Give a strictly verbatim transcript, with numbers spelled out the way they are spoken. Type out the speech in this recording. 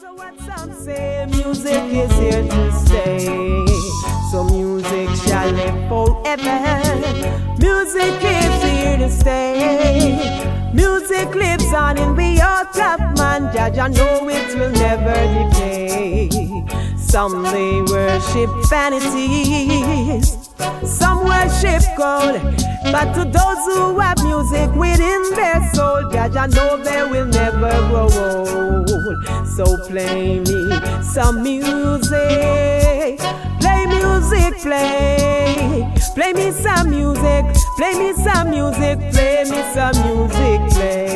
matter what some say, music is here to stay. So music shall live forever. Music is here to stay. Music lives on in the heart of man. Judge, I know it will never decay. Some they worship vanities, some worship gold. But to those who have music within their soul, Judge, I know they will never grow old. So play me some music, play music, play. Play me some music, play me some music, play me some music, play.